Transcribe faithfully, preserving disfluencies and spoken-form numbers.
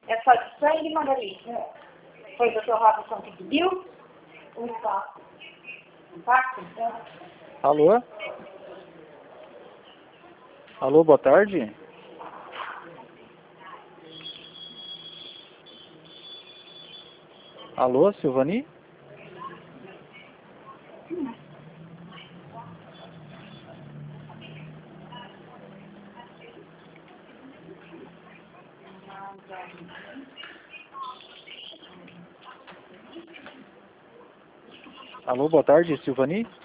É só de sangue, Margarida? Foi o doutor Robson que pediu? Um impacto. Impacto, então? Alô? Alô, boa tarde. Alô, Silvani? Alô, boa tarde, Silvani?